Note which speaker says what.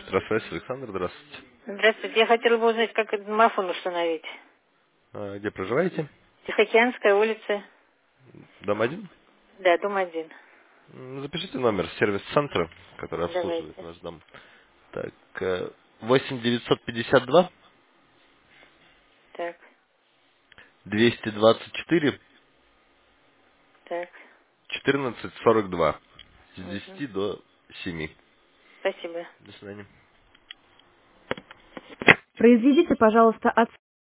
Speaker 1: Электросвязь, Александр, здравствуйте.
Speaker 2: Здравствуйте. Я хотела бы узнать, как этот домофон установить.
Speaker 1: Где проживаете?
Speaker 2: Тихоокеанская улица.
Speaker 1: Дом 1?
Speaker 2: Да, дом 1.
Speaker 1: Запишите номер сервис-центра, который обслуживает
Speaker 2: Давайте.
Speaker 1: наш дом. Так, 8 952
Speaker 2: Так,
Speaker 1: 224
Speaker 2: так.
Speaker 1: 14 42. С
Speaker 2: Угу.
Speaker 1: 10 до 7.
Speaker 2: Спасибо.
Speaker 1: До свидания.
Speaker 3: Произведите, пожалуйста,